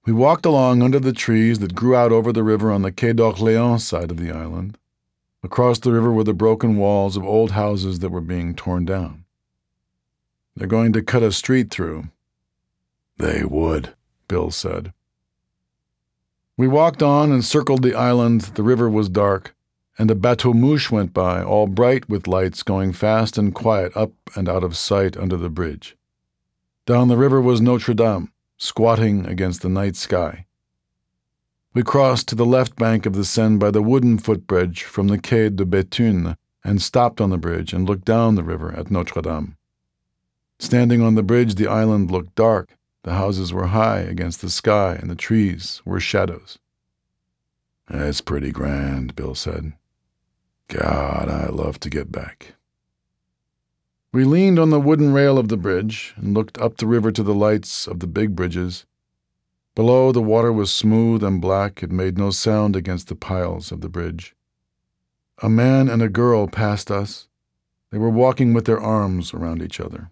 We walked along under the trees that grew out over the river on the Quai d'Orléans side of the island. Across the river were the broken walls of old houses that were being torn down. "They're going to cut a street through." "They would," Bill said. We walked on and circled the island. The river was dark, and a bateau-mouche went by, all bright with lights, going fast and quiet up and out of sight under the bridge. Down the river was Notre Dame, squatting against the night sky. We crossed to the left bank of the Seine by the wooden footbridge from the Quai de Béthune and stopped on the bridge and looked down the river at Notre Dame. Standing on the bridge, the island looked dark. The houses were high against the sky, and the trees were shadows. "It's pretty grand," Bill said. "God, I love to get back." We leaned on the wooden rail of the bridge and looked up the river to the lights of the big bridges. Below, the water was smooth and black. It made no sound against the piles of the bridge. A man and a girl passed us. They were walking with their arms around each other.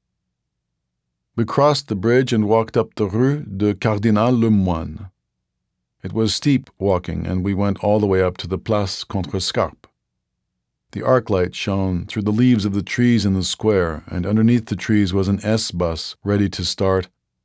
We crossed the bridge and walked up the Rue de Cardinal Lemoine. It was steep walking, and we went all the way up to the Place Contrescarpe. The arc light shone through the leaves of the trees in the square, and underneath the trees was an S-bus ready to start.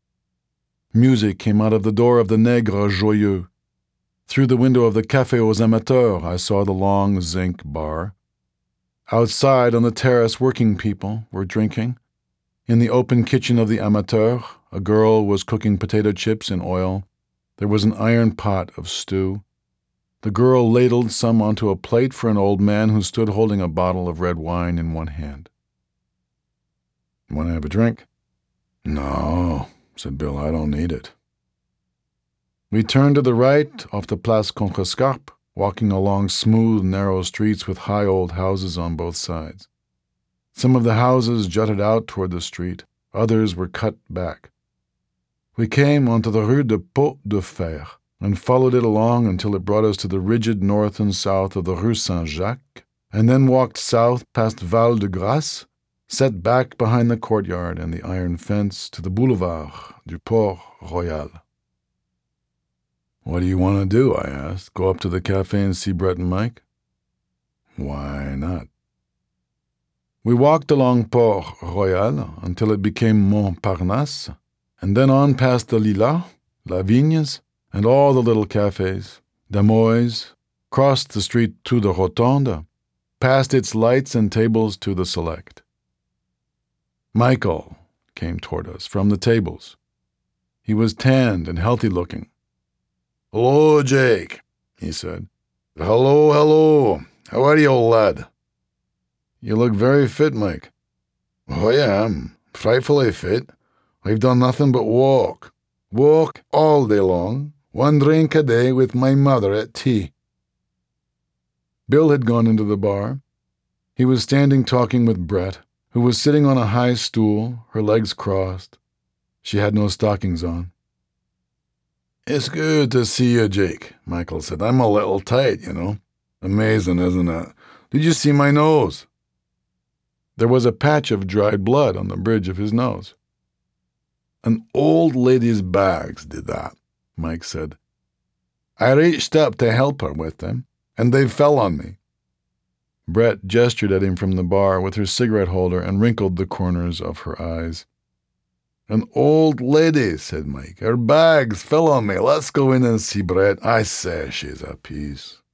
Music came out of the door of the Nègre Joyeux. Through the window of the Café aux Amateurs, I saw the long zinc bar. Outside on the terrace, working people were drinking. In the open kitchen of the Amateur, a girl was cooking potato chips in oil. There was an iron pot of stew. The girl ladled some onto a plate for an old man who stood holding a bottle of red wine in one hand. "Want to have a drink?" "No," said Bill, "I don't need it." We turned to the right off the Place Contrescarpe, walking along smooth, narrow streets with high old houses on both sides. Some of the houses jutted out toward the street. Others were cut back. We came onto the Rue de Pot de Fer and followed it along until it brought us to the rigid north and south of the Rue Saint-Jacques, and then walked south past Val de Grace, set back behind the courtyard and the iron fence to the Boulevard du Port Royal. "What do you want to do?" I asked. "Go up to the cafe and see Brett and Mike?" "Why not?" We walked along Port Royal until it became Montparnasse, and then on past the Lilas, La Vignes, and all the little cafes, Damoy's, crossed the street to the Rotonde, past its lights and tables to the Select. Michael came toward us from the tables. He was tanned and healthy-looking. "Hello, Jake," he said. "Hello, hello. How are you, old lad?" "You look very fit, Mike." "Oh, I am. Frightfully fit. I've done nothing but walk. Walk all day long. 1 drink a day with my mother at tea." Bill had gone into the bar. He was standing talking with Brett, who was sitting on a high stool, her legs crossed. She had no stockings on. "It's good to see you, Jake," Michael said. "I'm a little tight, you know. Amazing, isn't it? Did you see my nose?" There was a patch of dried blood on the bridge of his nose. "An old lady's bags did that," Mike said. "I reached up to help her with them, and they fell on me." Brett gestured at him from the bar with her cigarette holder and wrinkled the corners of her eyes. "An old lady," said Mike. "Her bags fell on me. Let's go in and see Brett. I say, she's a piece."